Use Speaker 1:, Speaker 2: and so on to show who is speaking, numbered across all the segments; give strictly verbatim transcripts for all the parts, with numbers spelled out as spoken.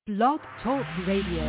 Speaker 1: Blog Talk Radio.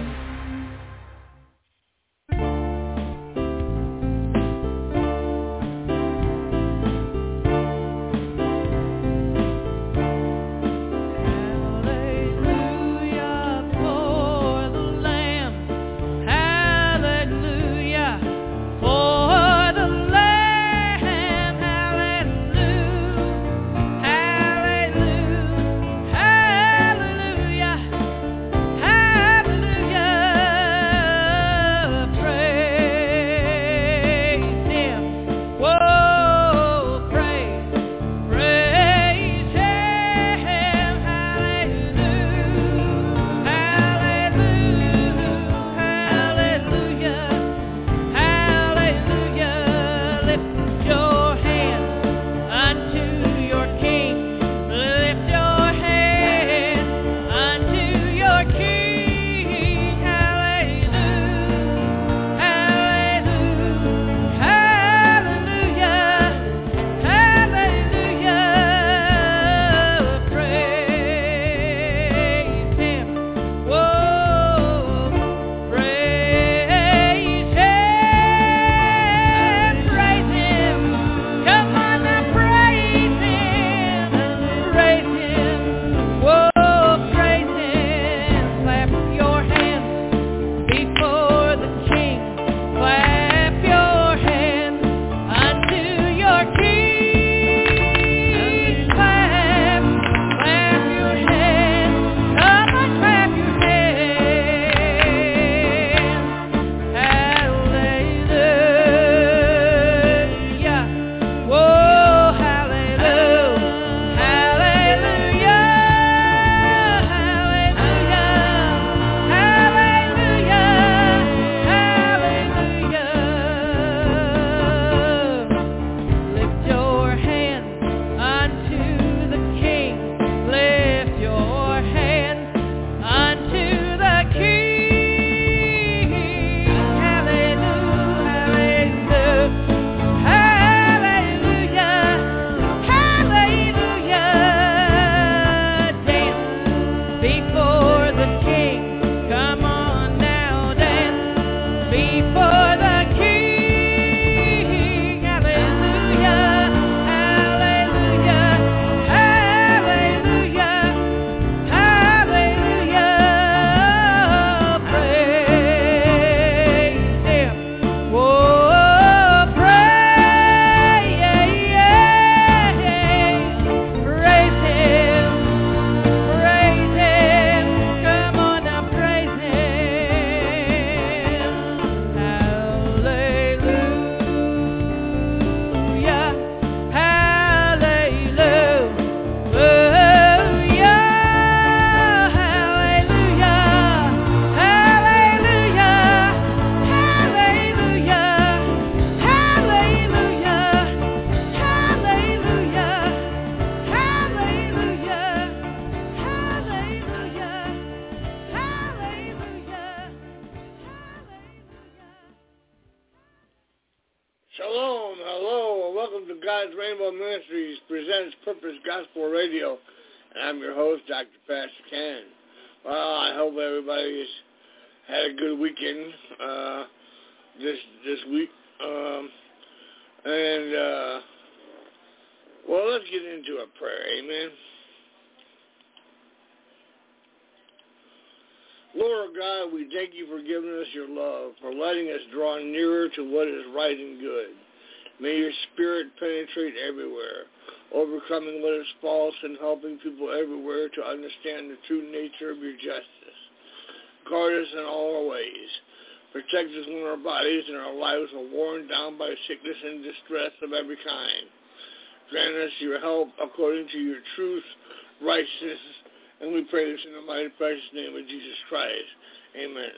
Speaker 2: Overcoming what is false and helping people everywhere to understand the true nature of your justice. Guard us in all our ways. Protect us when our bodies and our lives are worn down by sickness and distress of every kind. Grant us your help according to your truth, righteousness, and we pray this in the mighty precious name of Jesus Christ. Amen.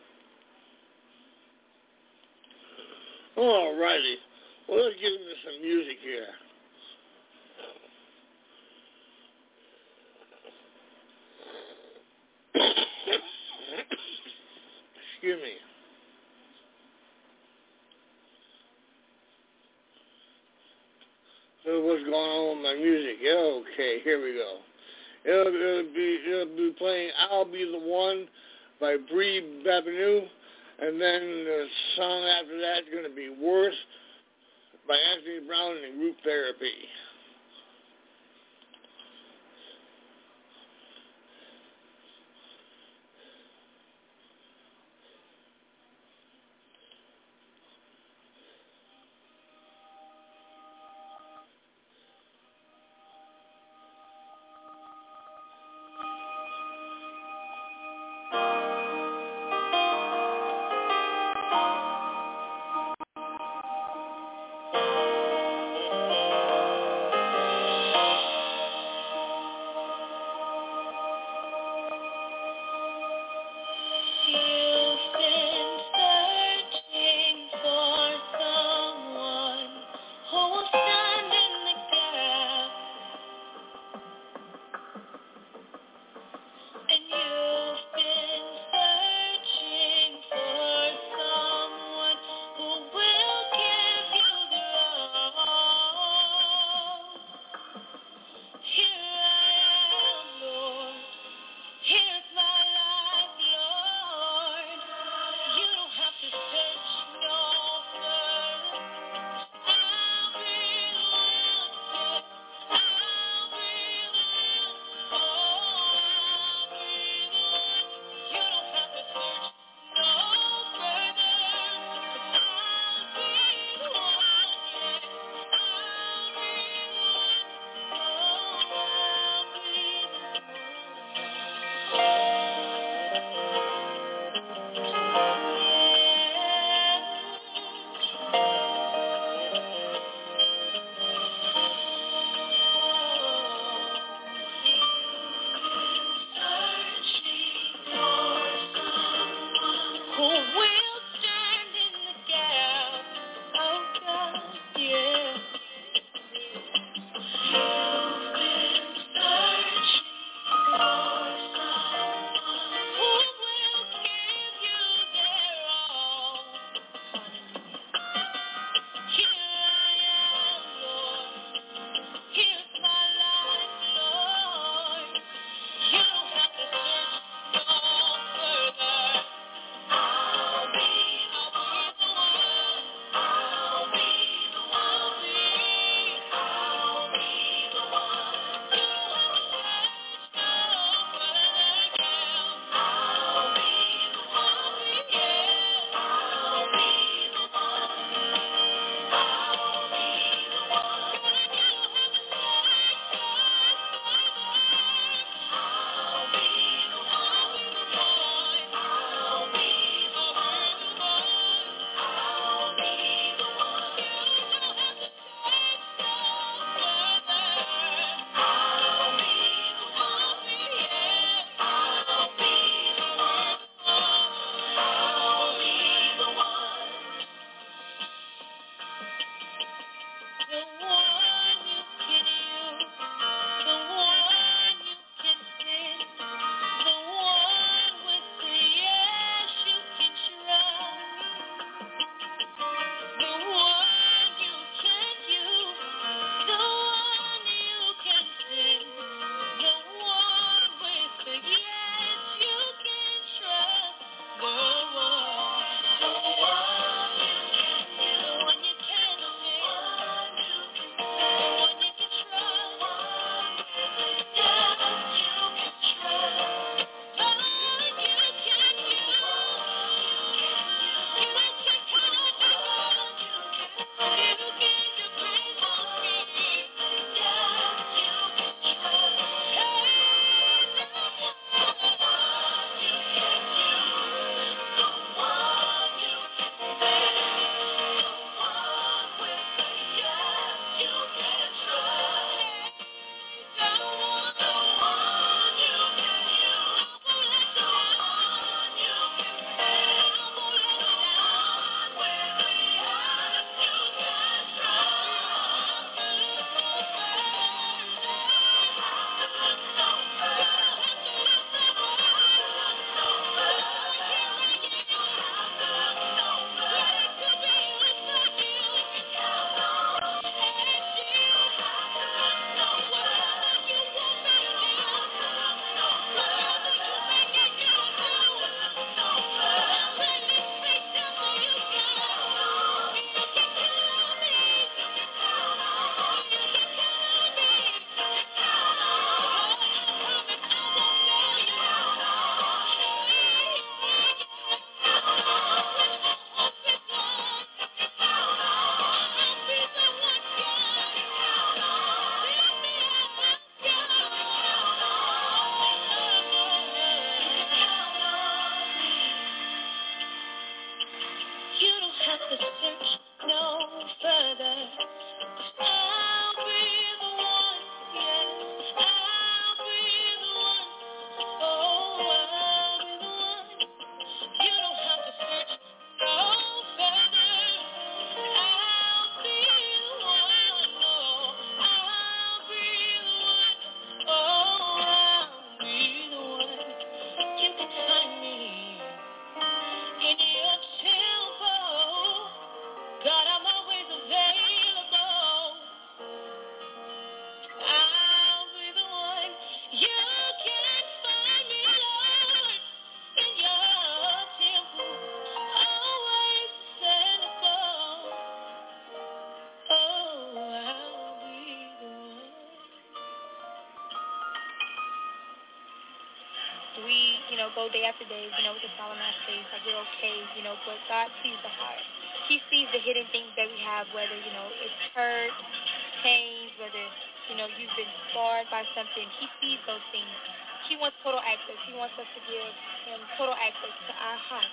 Speaker 2: All righty. Well, let's get into some music here. Excuse me. So what's going on with my music? Okay, here we go. It'll, it'll be it'll be playing "I'll Be the One" by Bree Babineau, and then the song after that is going to be "Worth" by Anthony Brown and Group Therapy.
Speaker 1: And you've been you know, go day after day, you know, with a smile on our face, like we're okay, you know, but God sees the heart. He sees the hidden things that we have, whether, you know, it's hurt, pain, whether, you know, you've been scarred by something. He sees those things. He wants total access. He wants us to give him total access to our heart.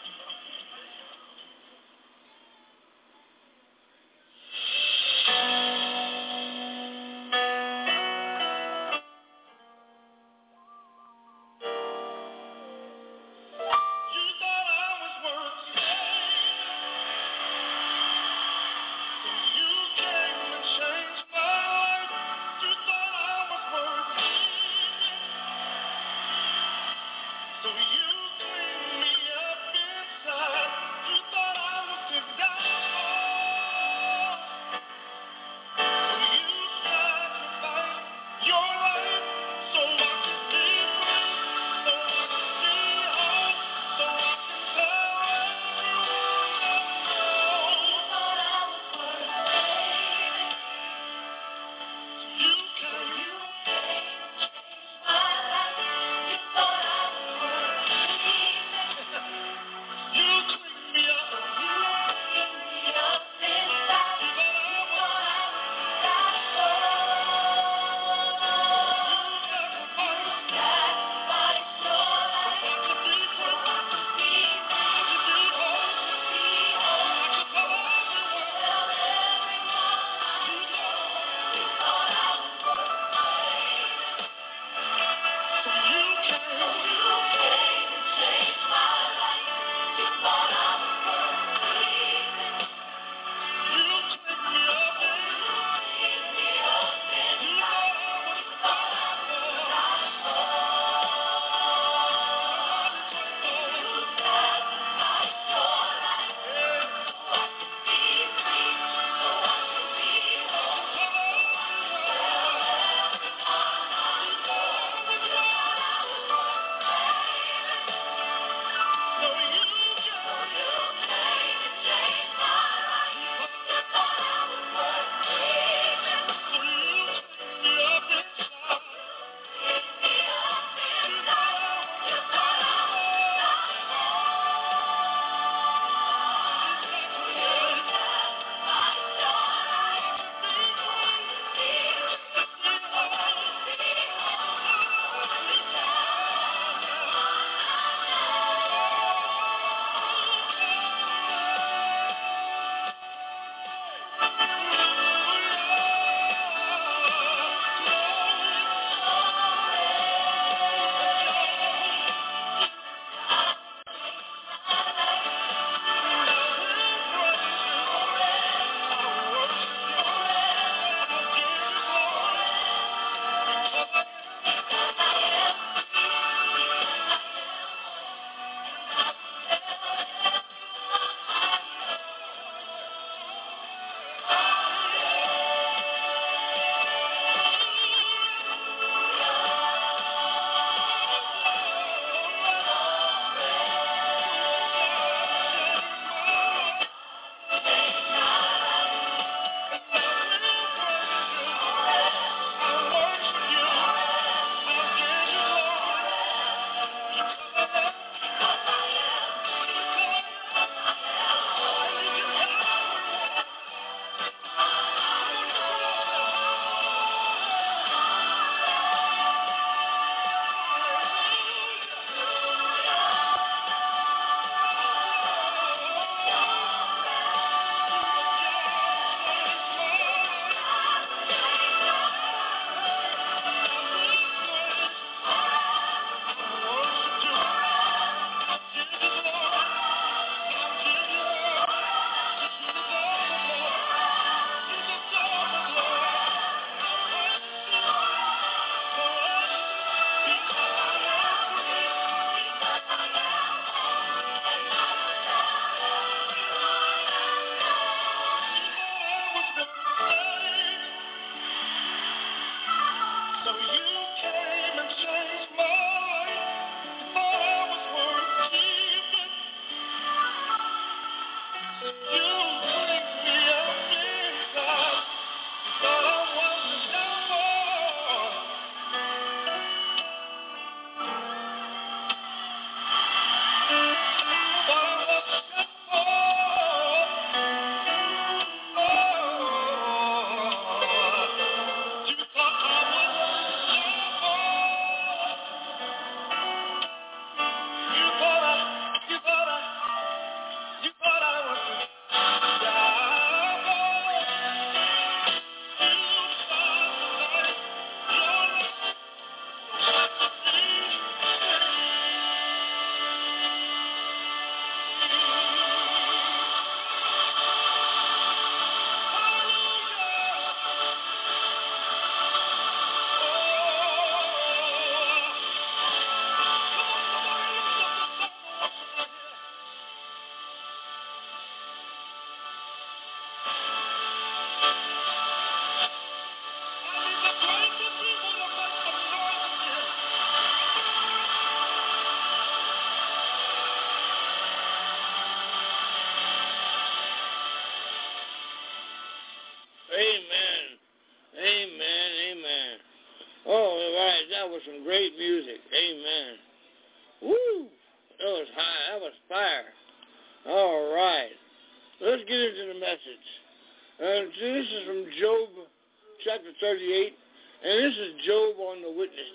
Speaker 2: was some great music. Amen. Woo! That was high. That was fire. All right. Let's get into the message. Uh, this is from Job chapter thirty-eight, and this is Job on the witness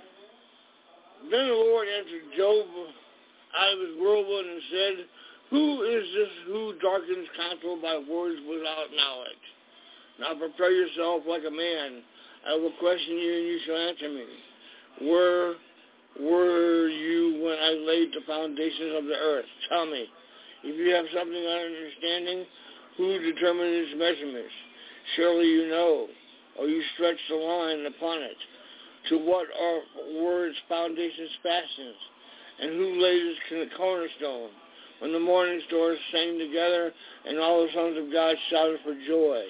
Speaker 2: stand. Then the Lord answered Job out of his whirlwind and said, who is this who darkens counsel by words without knowledge? Now prepare yourself like a man. I will question you, and you shall answer me. Where were you when I laid the foundations of the earth? Tell me. If you have something on understanding, who determined its measurements? Surely you know, or you stretch the line upon it. To what are words foundations fastened? And who laid its cornerstone? When the morning stars sang together, and all the sons of God shouted for joy.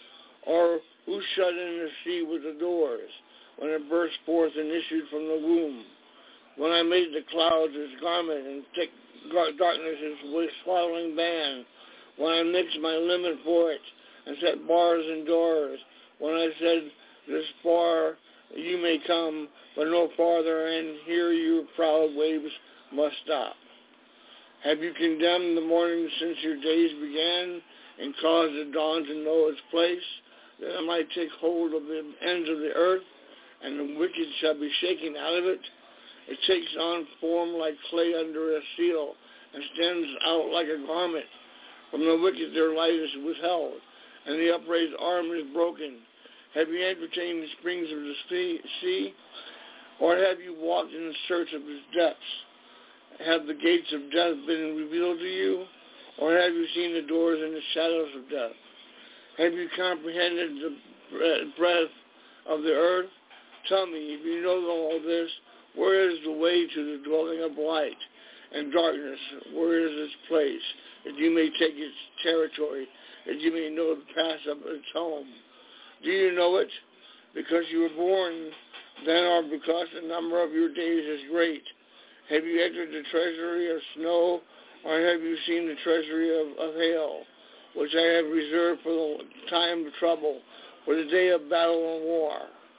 Speaker 2: Or who shut in the sea with the doors, when it burst forth and issued from the womb? When I made the clouds its garment, and thick darkness its swaddling band, when I mixed my linen for it, and set bars and doors, when I said, this far you may come, but no farther, and here your proud waves must stop. Have you condemned the morning since your days began, and caused the dawn to know its place, that I might take hold of the ends of the earth, and the wicked shall be shaken out of it? It takes on form like clay under a seal, and stands out like a garment. From the wicked their light is withheld, and the upraised arm is broken. Have you entertained the springs of the sea, or have you walked in search of its depths? Have the gates of death been revealed to you, or have you seen the doors and the shadows of death? Have you comprehended the breadth of the earth? Tell me, if you know all this, where is the way to the dwelling of light? And darkness, where is its place, that you may take its territory, that you may know the path of its home? Do you know it? Because you were born then, or because the number of your days is great? Have you entered the treasury of snow, or have you seen the treasury of, of hail, which I have reserved for the time of trouble, for the day of battle and war?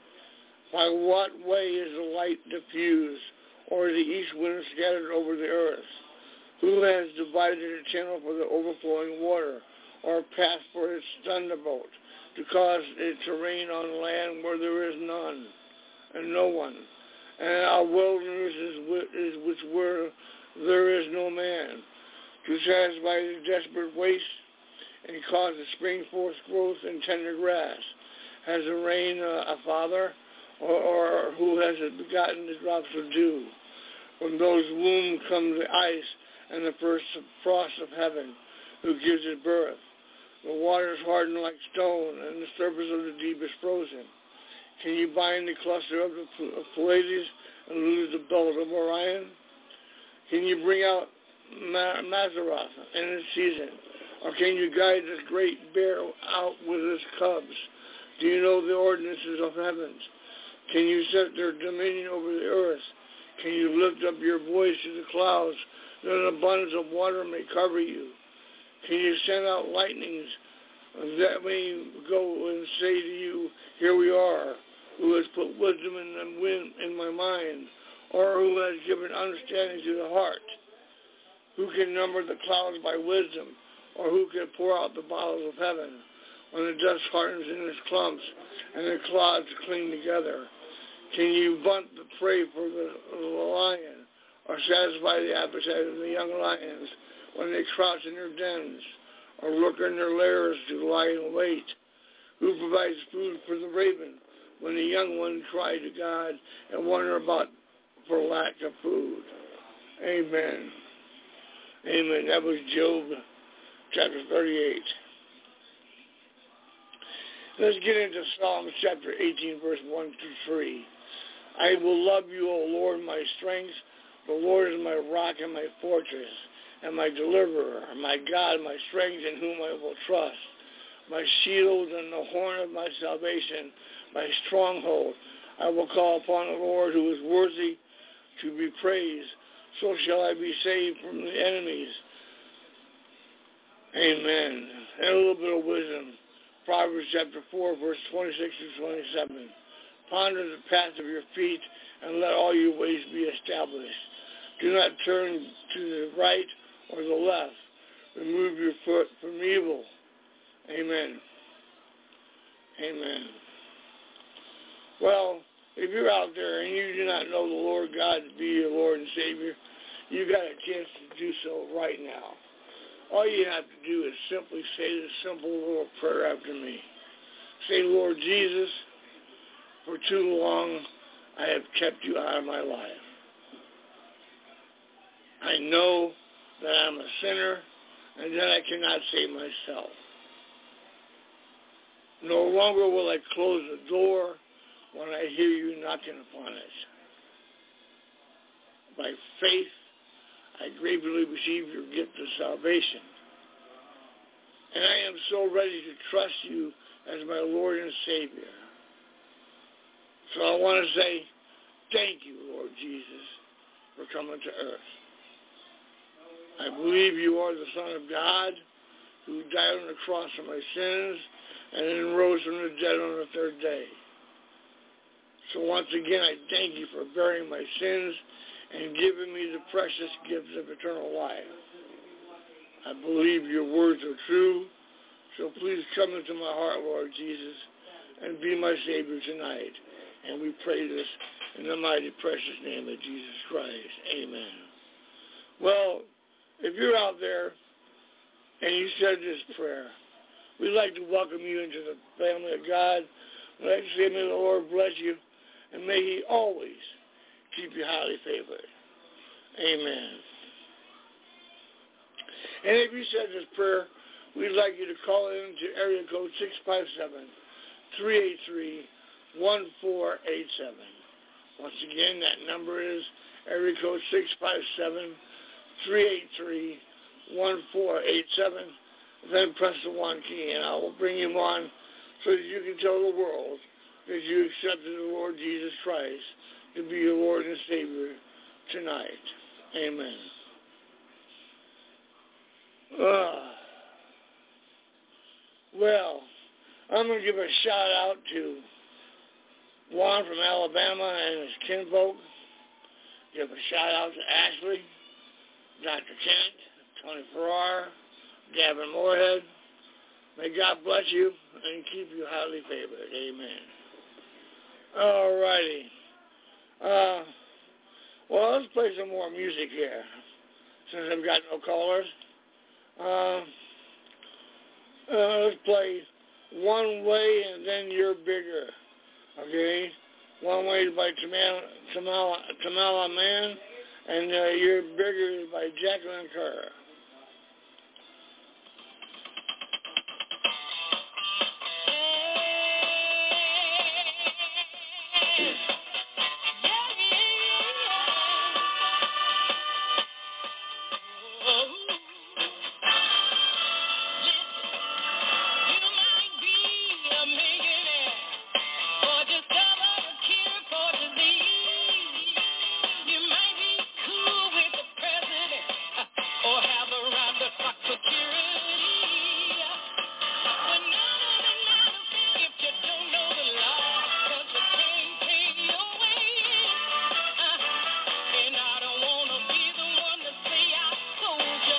Speaker 2: By what way is the light diffused, or the east wind scattered over the earth? Who has divided a channel for the overflowing water, or a path for its thunderbolt, to cause it to rain on land where there is none, and no one? And our wilderness is which where there is no man, to satisfy the desperate waste, and cause the spring forth growth and tender grass. Has the rain a, a father, or, or who has begotten the drops of dew? From those womb comes the ice and the first frost of heaven, who gives it birth. The waters harden like stone, and the surface of the deep is frozen. Can you bind the cluster of the Pleiades and loose the belt of Orion? Can you bring out Mazzaroth in its season? Or can you guide this great bear out with its cubs? Do you know the ordinances of heavens? Can you set their dominion over the earth? Can you lift up your voice to the clouds, that an abundance of water may cover you? Can you send out lightnings, that may go and say to you, here we are? Who has put wisdom in the wind in my mind, or who has given understanding to the heart? Who can number the clouds by wisdom, or who can pour out the bottles of heaven, when the dust hardens in its clumps, and the clouds cling together? Can you bunt the prey for the, the lion, or satisfy the appetite of the young lions when they crouch in their dens, or look in their lairs to lie in wait? Who provides food for the raven, when the young ones cry to God and wonder about for lack of food? Amen. Amen. That was Job chapter thirty-eight. Let's get into Psalms chapter eighteen, verse one through three. I will love you, O Lord, my strength. The Lord is my rock and my fortress, and my deliverer, my God, my strength, in whom I will trust, my shield and the horn of my salvation, my stronghold. I will call upon the Lord, who is worthy to be praised. So shall I be saved from the enemies. Amen. And a little bit of wisdom. Proverbs chapter four, verse twenty-six to twenty-seven. Ponder the path of your feet, and let all your ways be established. Do not turn to the right or the left. Remove your foot from evil. Amen. Amen. Well, if you're out there and you do not know the Lord God to be your Lord and Savior, you got a chance to do so right now. All you have to do is simply say this simple little prayer after me. Say, Lord Jesus, for too long I have kept you out of my life. I know that I'm a sinner and that I cannot save myself. No longer will I close the door when I hear you knocking upon it. By faith, I gratefully receive your gift of salvation. And I am so ready to trust you as my Lord and Savior. So I want to say, thank you, Lord Jesus, for coming to earth. I believe you are the Son of God who died on the cross for my sins and then rose from the dead on the third day. So once again, I thank you for bearing my sins and giving me the precious gift of eternal life. I believe your words are true, so please come into my heart, Lord Jesus, and be my Savior tonight. And we pray this in the mighty, precious name of Jesus Christ. Amen. Well, if you're out there and you said this prayer, we'd like to welcome you into the family of God. We'd like to say, may the Lord bless you, and may he always keep you highly favored. Amen. And if you said this prayer, we'd like you to call in to area code six five seven, three eight three, one four eight seven. Once again, that number is area code six five seven, three eight three, one four eight seven. Then press the one key, and I will bring you on so that you can tell the world that you accepted the Lord Jesus Christ to be your Lord and Savior tonight. Amen. Uh, well, I'm going to give a shout out to Juan from Alabama and his kinfolk. Give a shout out to Ashley, Doctor Kent, Tony Farrar, Gavin Moorhead. May God bless you and keep you highly favored. Amen. All righty. Uh, well, let's play some more music here since I've got no callers. Uh, uh, let's play One Way and Then You're Bigger. Okay? One Way is by Tamala, Tamala, Tamala Man, and uh, You're Bigger is by Jacqueline Kerr.
Speaker 3: And I don't wanna be the one to say I told you.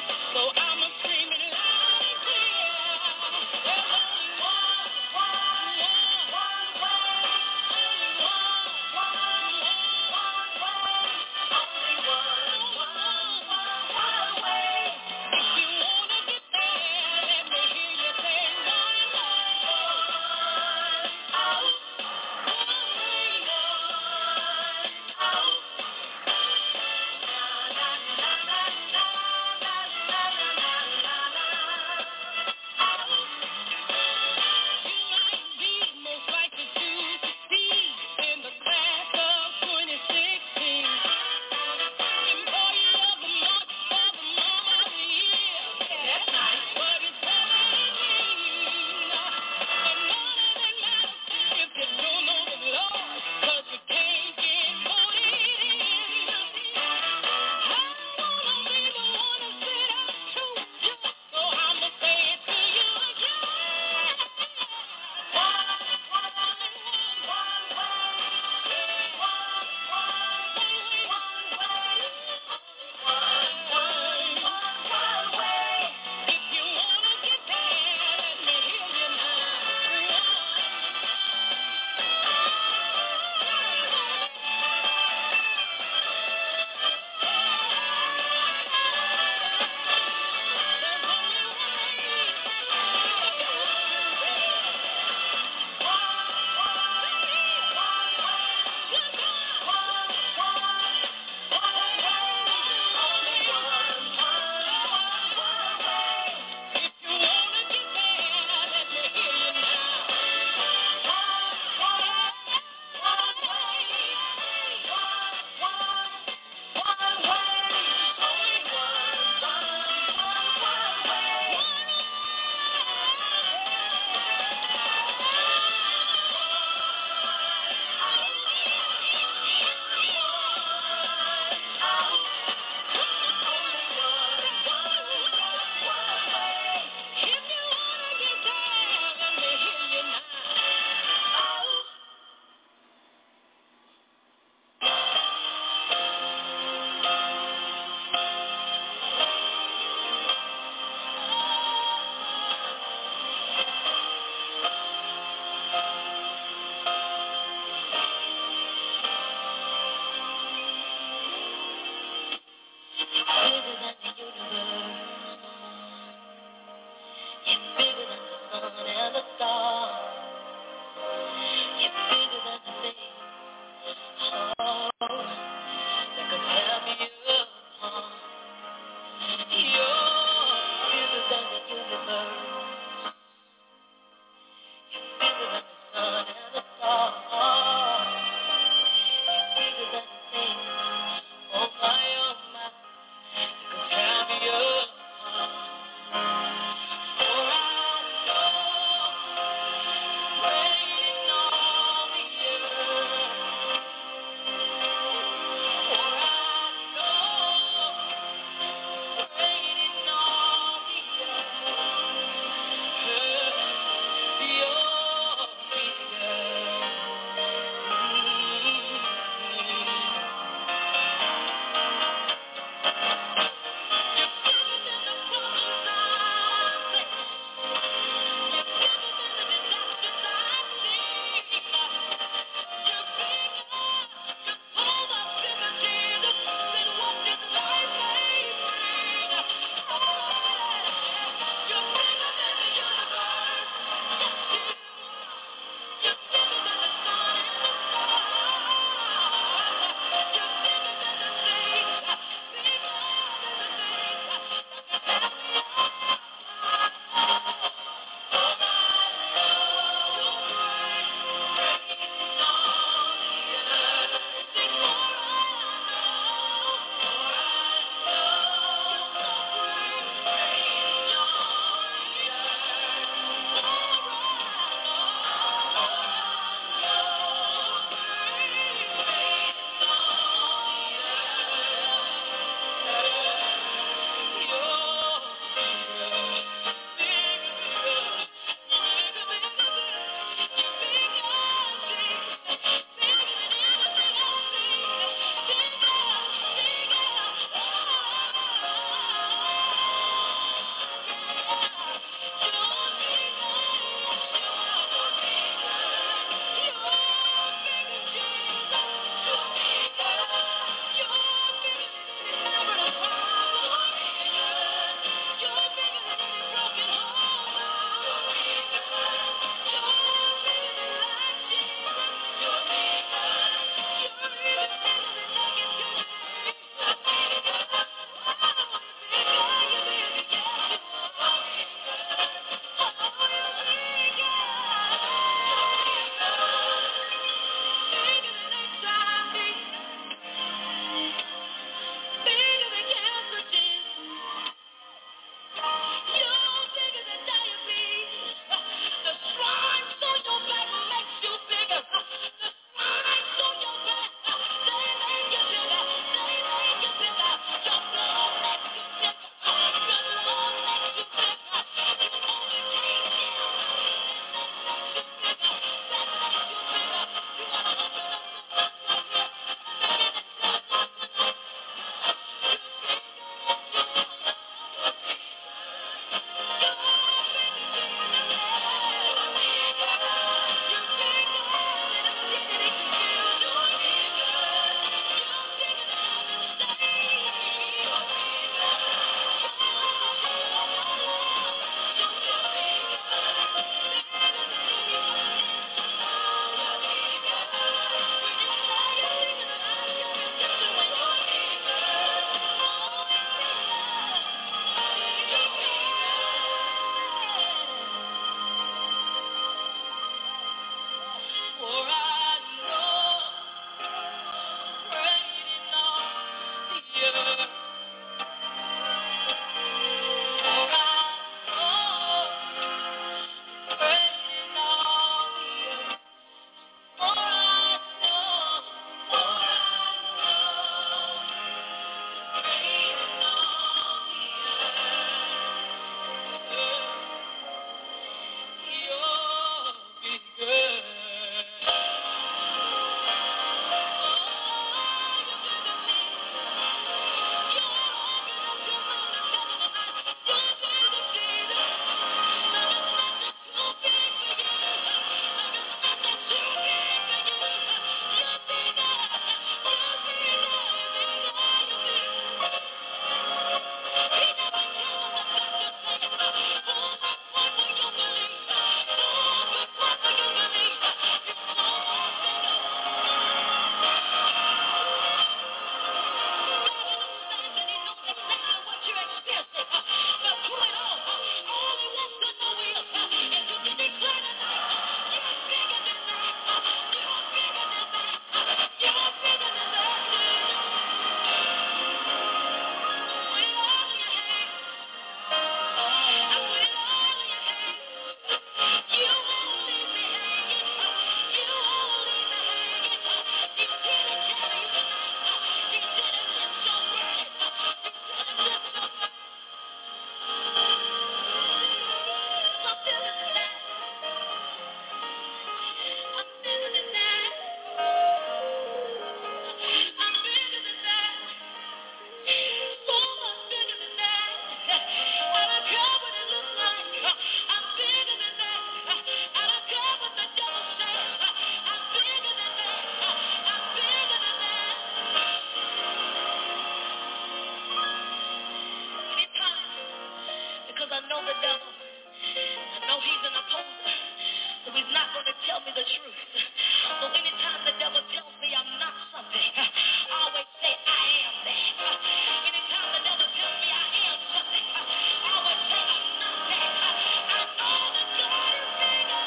Speaker 1: know the devil. I know he's an opposer, so he's not going to tell me the truth. So anytime the devil tells me I'm not something, I always say I am that. Anytime the devil tells me I am something, I always say I'm not that. I know that God is bigger.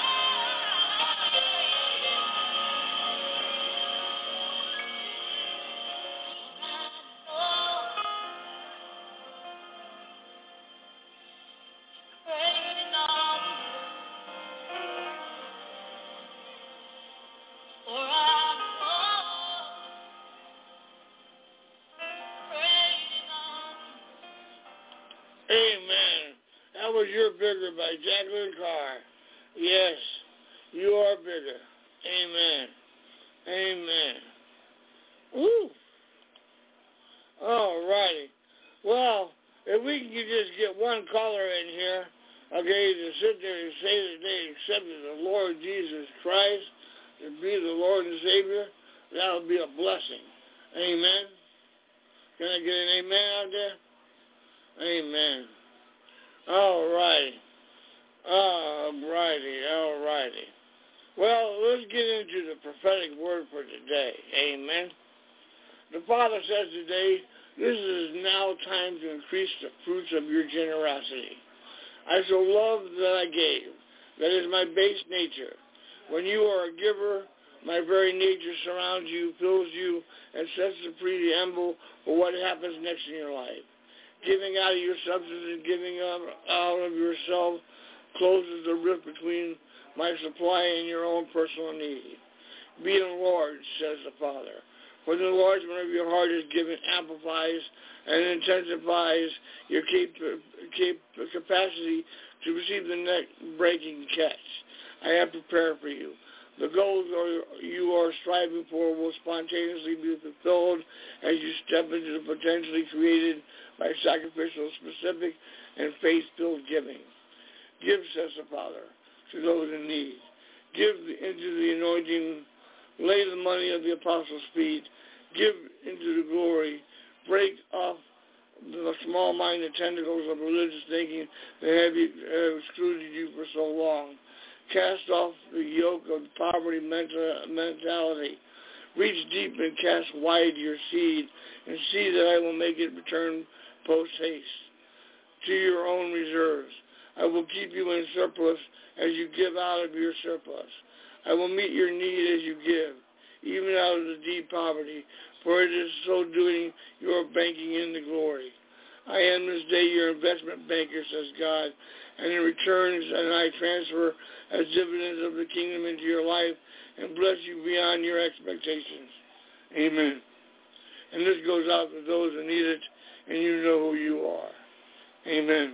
Speaker 2: Amen. That was You're Bigger by Jacqueline Carr. Yes, you are bigger. Amen. Amen. Woo. All righty. Well, if we can just get one caller in here, okay, to sit there and say that they accepted the Lord Jesus Christ to be the Lord and Savior, that would be a blessing. Amen. Can I get an amen out there? Amen. All righty. All righty. All righty. Well, let's get into the prophetic word for today. Amen. The Father says today, this is now time to increase the fruits of your generosity. I so love that I gave. That is my base nature. When you are a giver, my very nature surrounds you, fills you, and sets free the emblem for what happens next in your life. Giving out of your substance and giving out of yourself closes the rift between my supply and your own personal need. Be enlarged, says the Father. For the enlargement of your heart is given, amplifies, and intensifies your cap- cap- capacity to receive the neck-breaking catch I have prepared for you. The goals are, you are striving for will spontaneously be fulfilled as you step into the potentially created by sacrificial, specific, and faith-filled giving. Give, says the Father, to those in need. Give into the anointing. Lay the money at the apostles' feet. Give into the glory. Break off the small-minded tentacles of religious thinking that have, you, have excluded you for so long. Cast off the yoke of poverty mentality. Reach deep and cast wide your seed, and see that I will make it return post-haste to your own reserves. I will keep you in surplus as you give out of your surplus. I will meet your need as you give, even out of the deep poverty, for it is so doing you are banking in the glory. I am this day your investment banker, says God, and in returns and I transfer as dividends of the kingdom into your life and bless you beyond your expectations. Amen. And this goes out to those who need it, and you know who you are. Amen.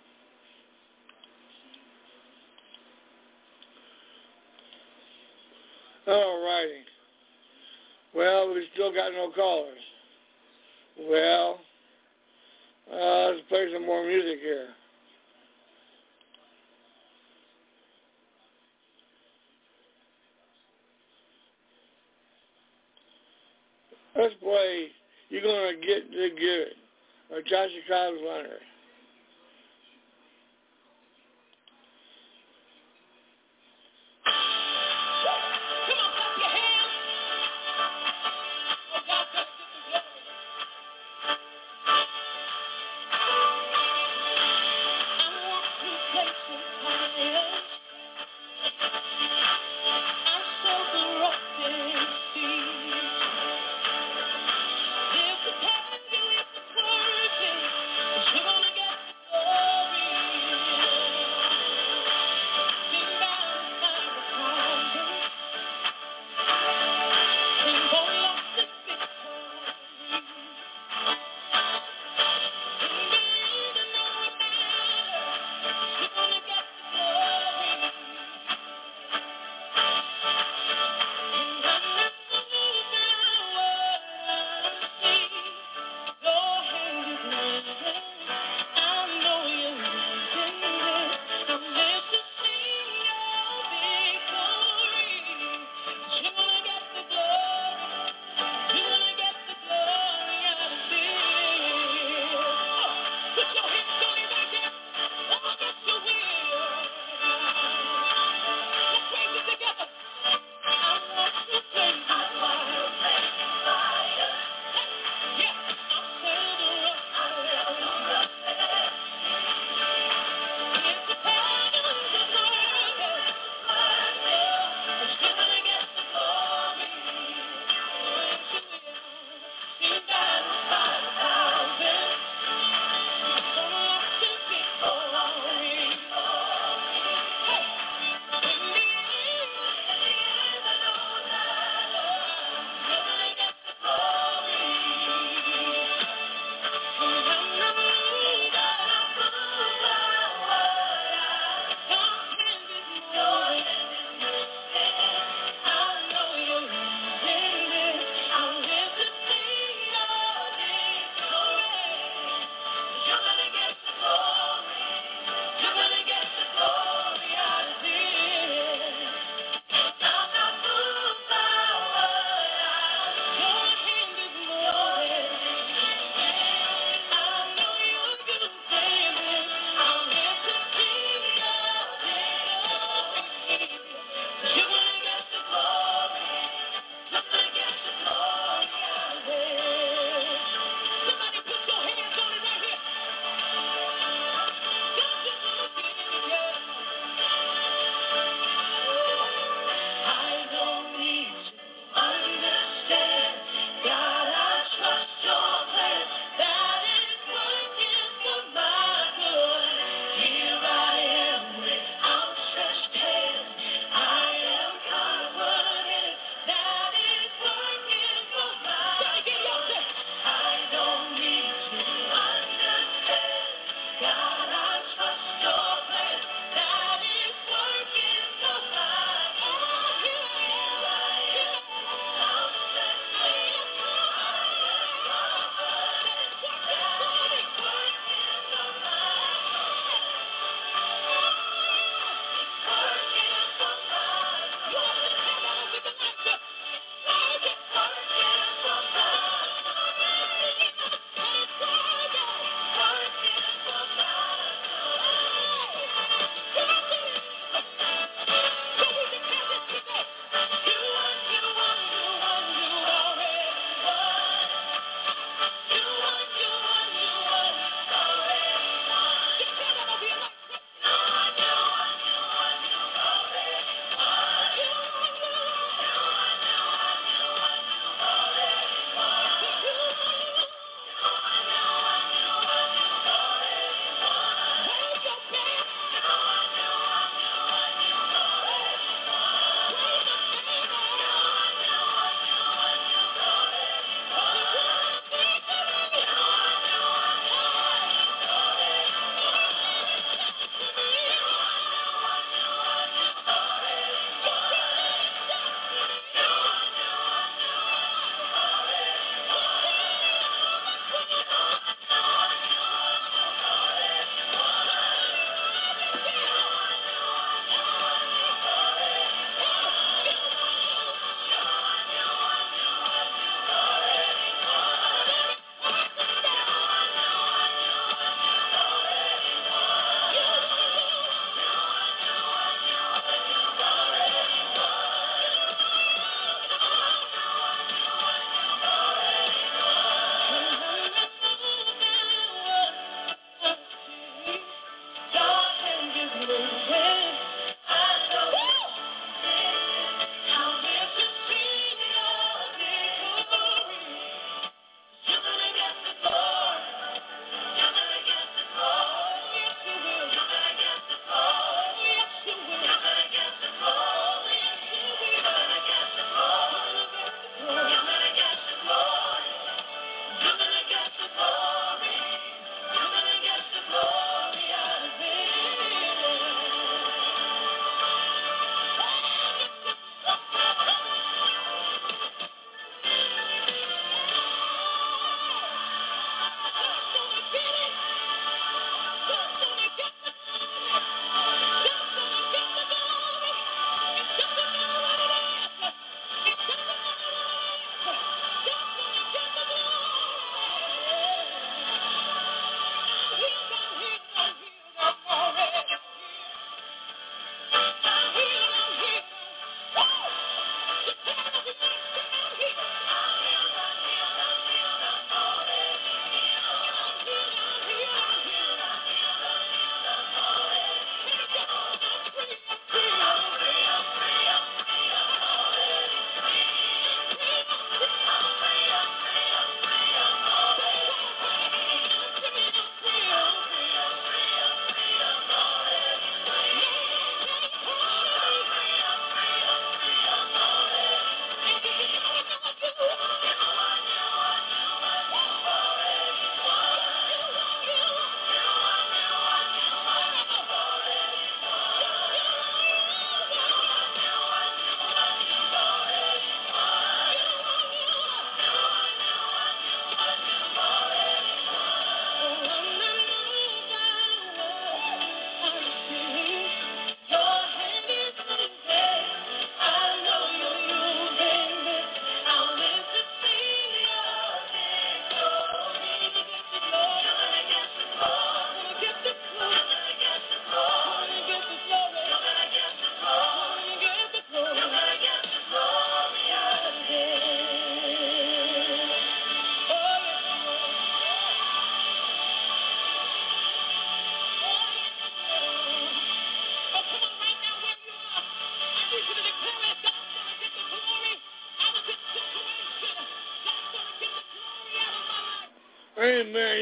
Speaker 2: All righty. Well, we still got no callers. Well, uh, let's play some more music here. Let's play You're Gonna Get the Good by Joshua Cobbs Leonard.
Speaker 1: You're gonna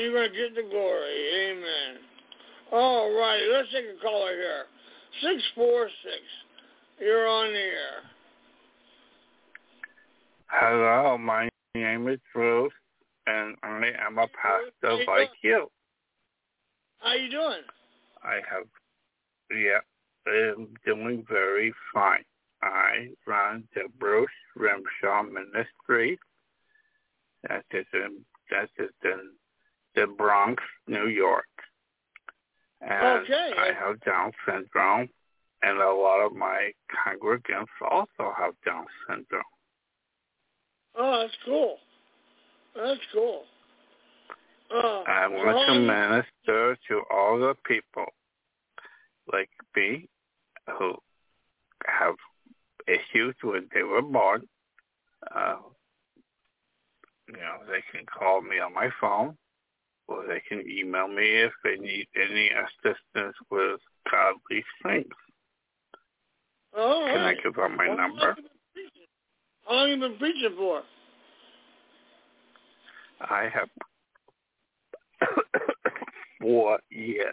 Speaker 2: you're going to get the glory. Amen. All right, let's take a caller here. six four six. You're on the air.
Speaker 3: Hello, my name is Bruce, and I am a pastor like you.
Speaker 2: How you doing?
Speaker 3: I have, yeah, I'm doing very fine. I run the Bruce Grimshaw Ministry. That is in, that is in the Bronx, New York. And
Speaker 2: okay.
Speaker 3: I have Down syndrome, and a lot of my congregants also have Down syndrome.
Speaker 2: Oh, that's cool. That's cool. Uh,
Speaker 3: I want
Speaker 2: so
Speaker 3: to minister to all the people like me who have issues when they were born. Uh, you know, they can call me on my phone, or they can email me if they need any assistance with godly things.
Speaker 2: all
Speaker 3: Can
Speaker 2: right.
Speaker 3: I give out my
Speaker 2: How
Speaker 3: number?
Speaker 2: How long have you been preaching for?
Speaker 3: I have four years.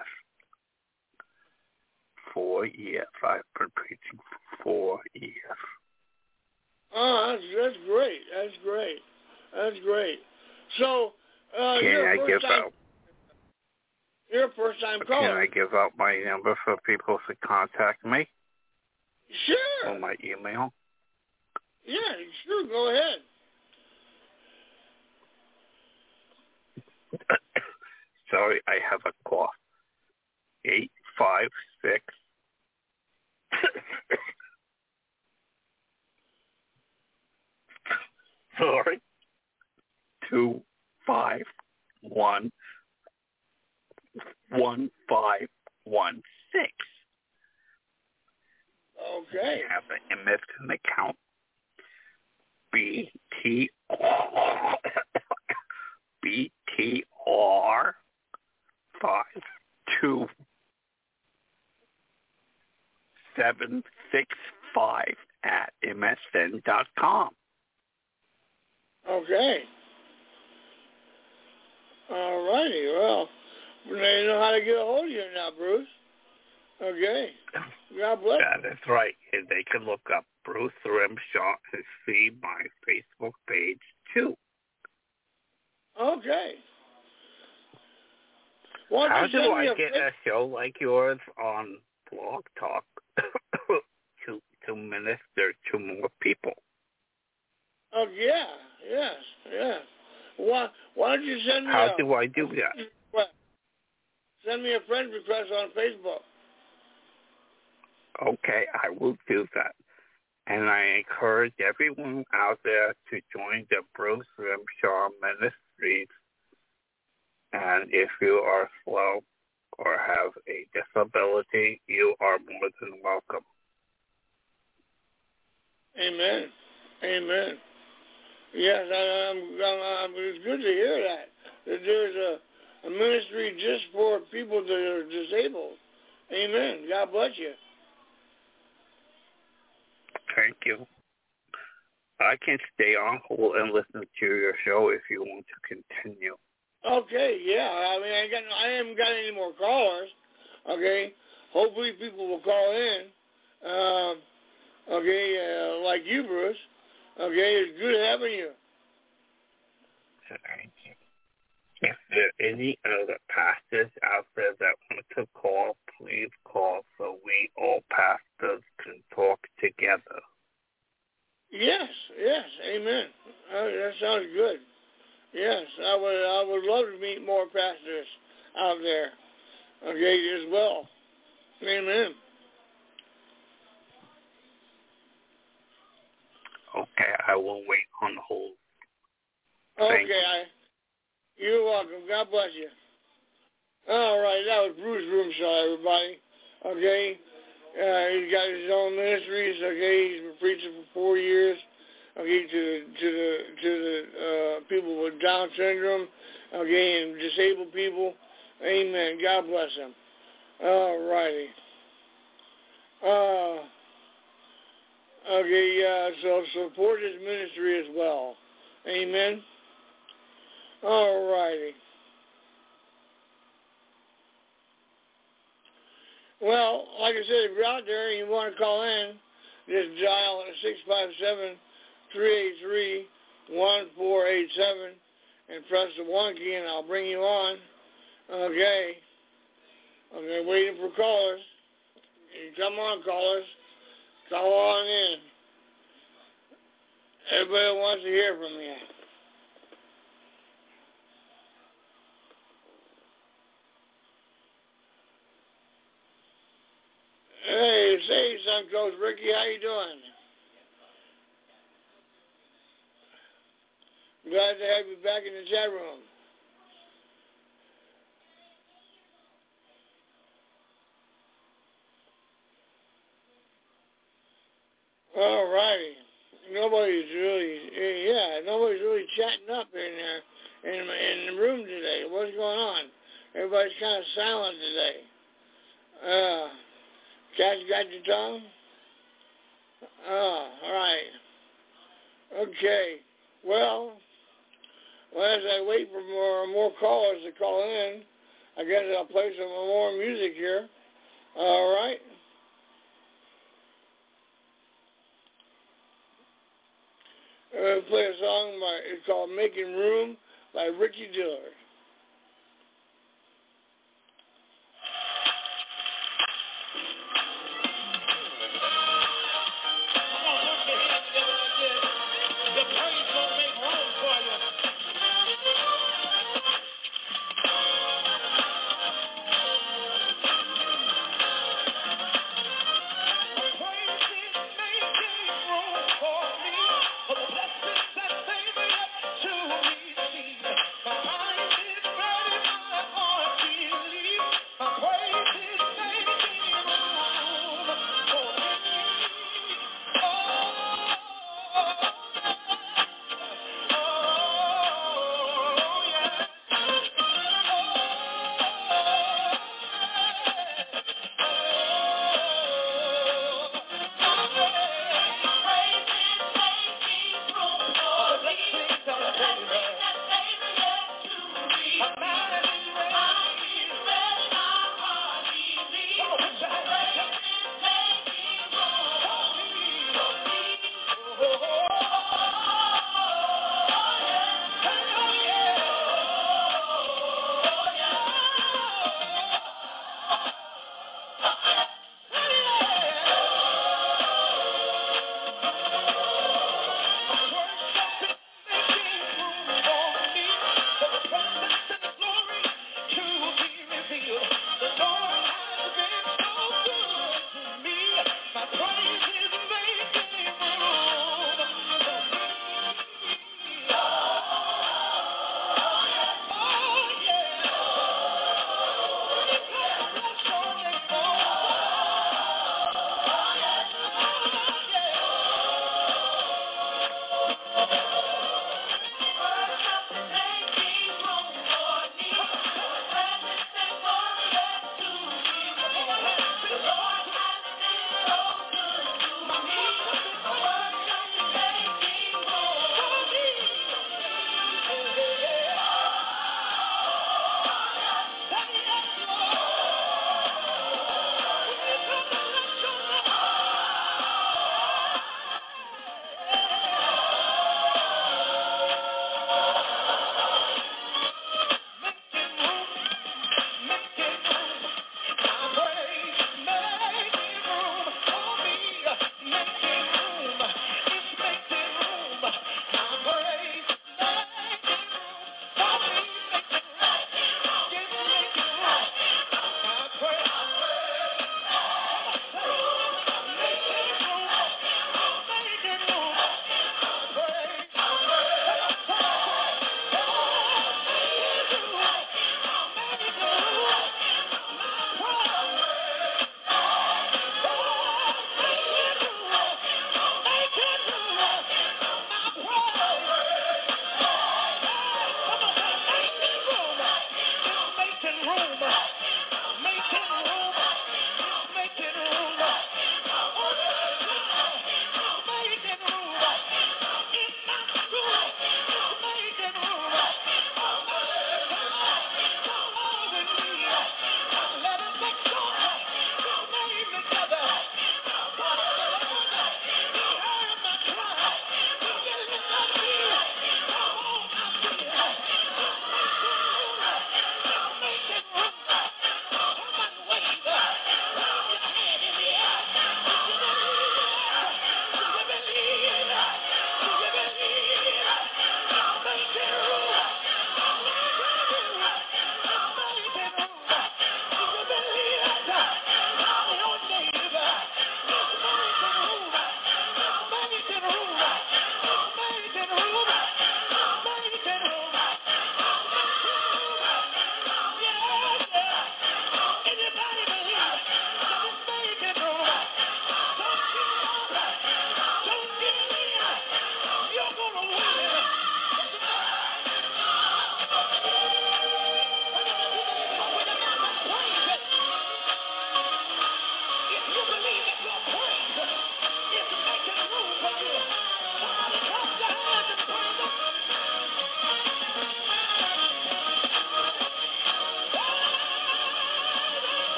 Speaker 3: Four years. I've been preaching for four years.
Speaker 2: Oh, that's, that's great. That's great. That's great. So, uh,
Speaker 3: Can
Speaker 2: you're
Speaker 3: I
Speaker 2: a first
Speaker 3: give
Speaker 2: time,
Speaker 3: out?
Speaker 2: You're a first time
Speaker 3: Can
Speaker 2: caller.
Speaker 3: I give out my number for people to contact me?
Speaker 2: Sure.
Speaker 3: Or my email?
Speaker 2: Yeah, sure. Go ahead.
Speaker 3: Sorry, I have a cough. Eight five six. Sorry. Two five one one five one six.
Speaker 2: Okay.
Speaker 3: I have an M F N account. B T B T R five two seven six five at M S N dot com.
Speaker 2: Okay. All righty. Well, they know how to get a hold of you now, Bruce. Okay. God bless.
Speaker 3: That is right. And they can look up Bruce Grimshaw and see my Facebook page, too.
Speaker 2: Okay. Why
Speaker 3: How
Speaker 2: don't you
Speaker 3: do
Speaker 2: send
Speaker 3: I
Speaker 2: me a
Speaker 3: get
Speaker 2: pic-
Speaker 3: a show like yours on Blog Talk to to minister to more people?
Speaker 2: Oh, yeah. Yes. Yes. Why, why don't you send me
Speaker 3: How
Speaker 2: a...
Speaker 3: do I do that?
Speaker 2: Well, send me a friend request on Facebook.
Speaker 3: Okay, I will do that. And I encourage everyone out there to join the Bruce Grimshaw Ministries. And if you are slow or have a disability, you are more than welcome.
Speaker 2: Amen. Amen. Yes, I, I'm, I'm, I'm, it's good to hear that. That there's a, a ministry just for people that are disabled. Amen. God bless you.
Speaker 3: Thank you. I can stay on hold and listen to your show if you want to continue.
Speaker 2: Okay, yeah. I mean, I got, I haven't got any more callers. Okay. Hopefully, people will call in. Um, okay, uh, like you, Bruce. Okay, it's good having you.
Speaker 3: Thank you. If there are any other pastors out there that want to call, please call so we all pastors can talk together.
Speaker 2: Yes, yes, amen. Uh, that sounds good. Yes, I would, I would love to meet more pastors out there. Okay, as well. Amen.
Speaker 3: Okay, I will wait on hold.
Speaker 2: Okay,
Speaker 3: Thank you.
Speaker 2: I, you're welcome. God bless you. All right, that was Bruce Grimshaw, everybody. Okay, uh, he's got his own ministries. Okay, he's been preaching for four years. Okay, to the to the to the uh, people with Down syndrome. Okay, and disabled people. Amen. God bless him. All righty. Uh, okay, yeah. So support his ministry as well. Amen. All righty. Well, like I said, if you're out there and you want to call in, just dial six five seven, three eight three, one four eight seven and press the one key and I'll bring you on. Okay. Okay, waiting for callers. Come on, callers. Call on in. Everybody wants to hear from you. Hey, say something, Coach Ricky. How you doing? Glad to have you back in the chat room. All righty. Nobody's really, yeah, nobody's really chatting up in there in, in the room today. What's going on? Everybody's kind of silent today. Uh, Cat, got your tongue? Oh, all right. Okay. Well, well, as I wait for more more callers to call in, I guess I'll play some more music here. All right. I'm going to play a song by, it's called Making Room by Ricky Dillard.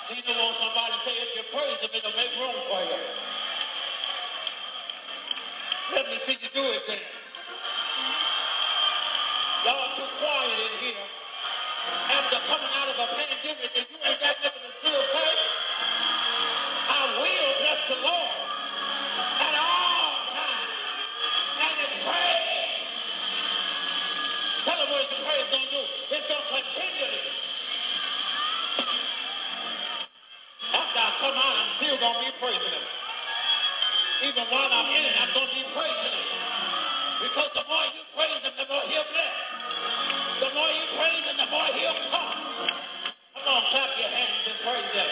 Speaker 4: He don't want somebody to say, if you praise him, it'll make room for you. Let me see you do it then. Y'all too quiet in here. After coming out of a pandemic, and you ain't got nothing to still say, I will bless the Lord at all times. And it's praise. Tell them what the praise gonna do. It's gonna continually. After I come out, I'm still gonna be praising him. Even while I'm in it, I'm gonna be praising him. Because the more you praise him, the more he'll bless. The more you praise him, the more he'll come. Come on, clap your hands and praise him.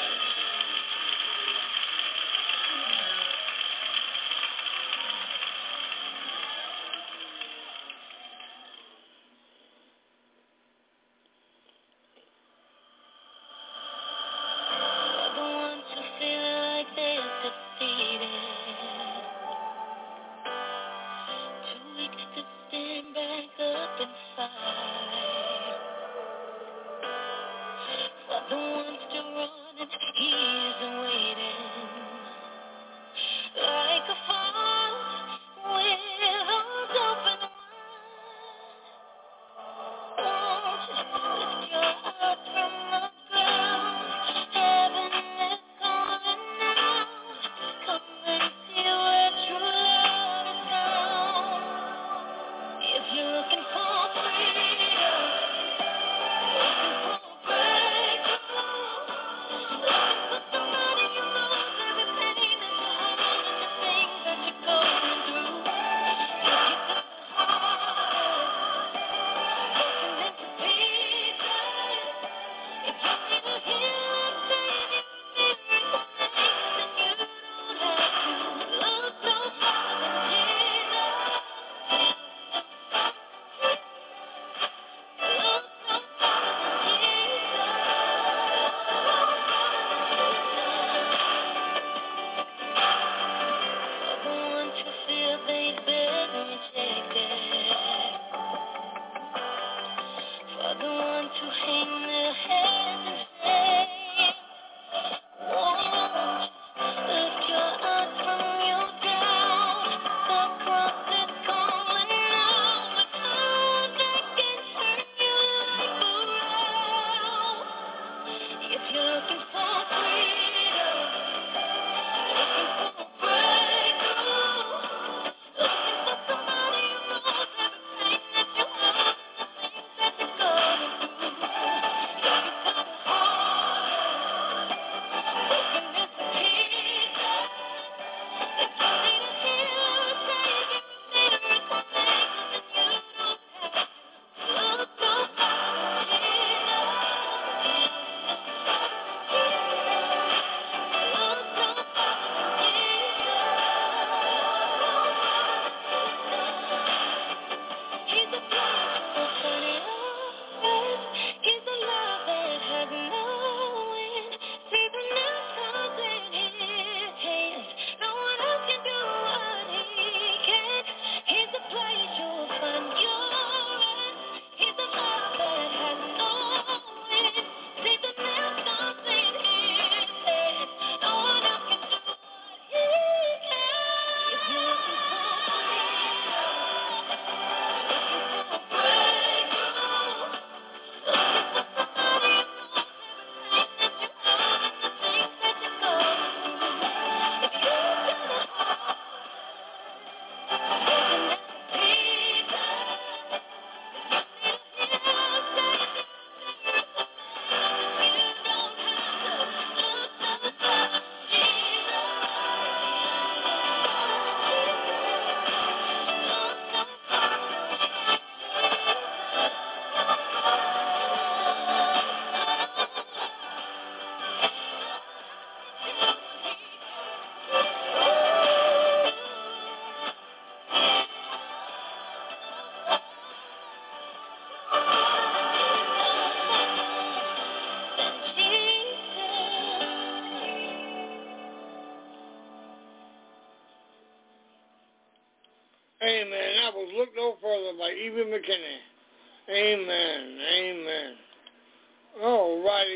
Speaker 2: Amen. That was Look No Further by Evie McKinney. Amen. Amen. All righty.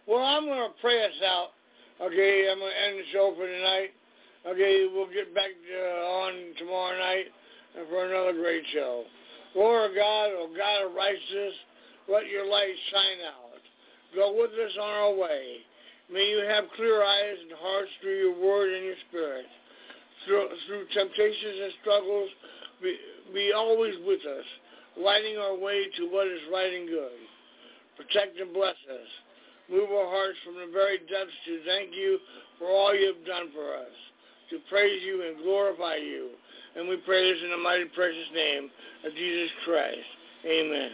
Speaker 2: Well, I'm going to pray us out. Okay, I'm going to end the show for tonight. Okay, we'll get back uh, on tomorrow night for another great show. Lord God, oh God of righteousness, let your light shine out. Go with us on our way. May you have clear eyes and hearts through your word and your spirit. Through, through temptations and struggles, be, be always with us, lighting our way to what is right and good. Protect and bless us. Move our hearts from the very depths to thank you for all you have done for us, to praise you and glorify you. And we pray this in the mighty precious name of Jesus Christ. Amen.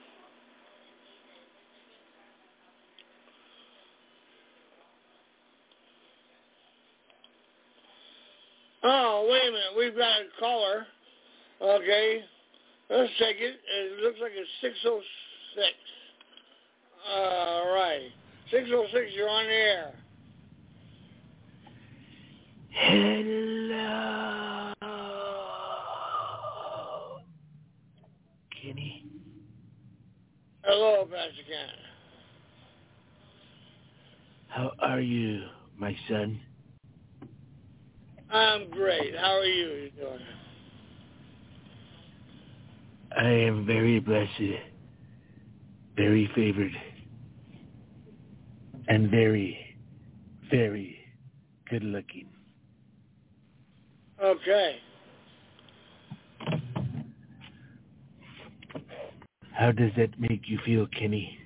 Speaker 2: Oh, wait a minute. We've got a caller. Okay. Let's take it. It looks like it's six oh six. All right. six oh six, you're on the air.
Speaker 5: Hello. Kenny.
Speaker 2: Hello, Pastor Ken.
Speaker 5: How are you, my son?
Speaker 2: I'm great. How are you? You doing?
Speaker 5: I am very blessed, very favored, and very, very good looking.
Speaker 2: Okay.
Speaker 5: How does that make you feel, Kenny?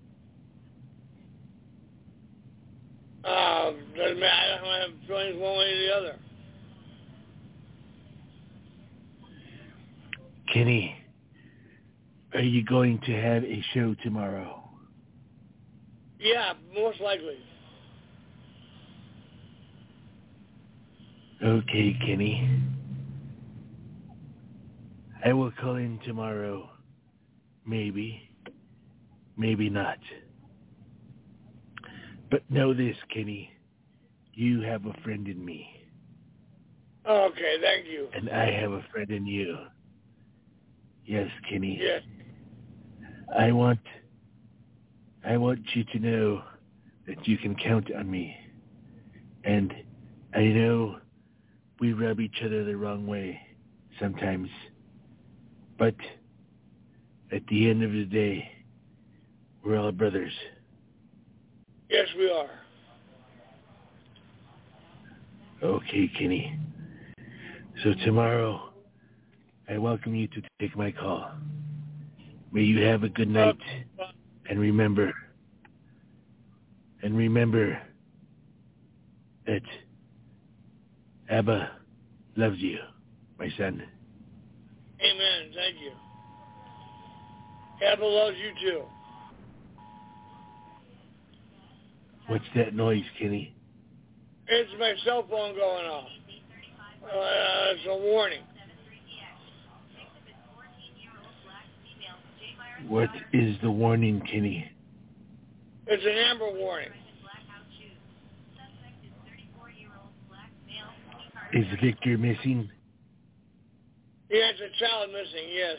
Speaker 2: Uh, doesn't matter. I don't have feelings one way or the other.
Speaker 5: Kenny, are you going to have a show tomorrow?
Speaker 2: Yeah, most likely.
Speaker 5: Okay, Kenny. I will call in tomorrow. Maybe. Maybe not. But know this, Kenny. You have a friend in me.
Speaker 2: Okay, thank you.
Speaker 5: And I have a friend in you. Yes, Kenny.
Speaker 2: Yes.
Speaker 5: I want I want you to know that you can count on me. And I know we rub each other the wrong way sometimes. But at the end of the day, we're all brothers.
Speaker 2: Yes, we are.
Speaker 5: Okay, Kenny. So tomorrow, I welcome you to take my call. May you have a good night. And remember, and remember that Abba loves you, my son.
Speaker 2: Amen. Thank you. Abba loves you too.
Speaker 5: What's that noise, Kenny?
Speaker 2: It's my cell phone going off. Uh, it's a warning.
Speaker 5: What is the warning, Kenny?
Speaker 2: It's an amber warning.
Speaker 5: Is Victor missing?
Speaker 2: Yeah, it's a child missing, yes.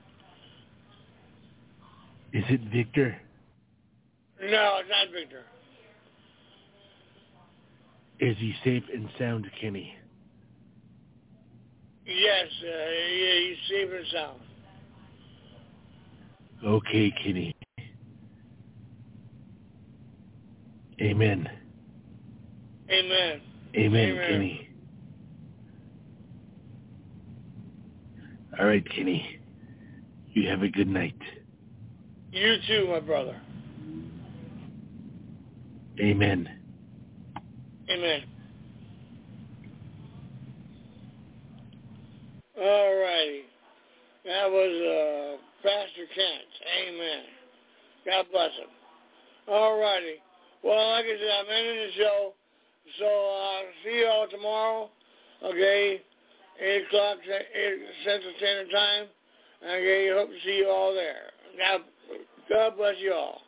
Speaker 5: Is it Victor?
Speaker 2: No, it's not Victor.
Speaker 5: Is he safe and sound, Kenny?
Speaker 2: Yes, uh, yeah, he's safe and sound.
Speaker 5: Okay, Kenny. Amen.
Speaker 2: Amen.
Speaker 5: Amen,
Speaker 2: Amen.
Speaker 5: Kenny. All right, Kenny. You have a good night.
Speaker 2: You too, my brother.
Speaker 5: Amen.
Speaker 2: Amen. All righty. That was uh, Pastor Kent. Amen. God bless him. All righty. Well, like I said, I'm ending the show. So I'll uh, see you all tomorrow. Okay. eight o'clock eight Central Standard Time. Okay. Hope to see you all there. God, God bless you all.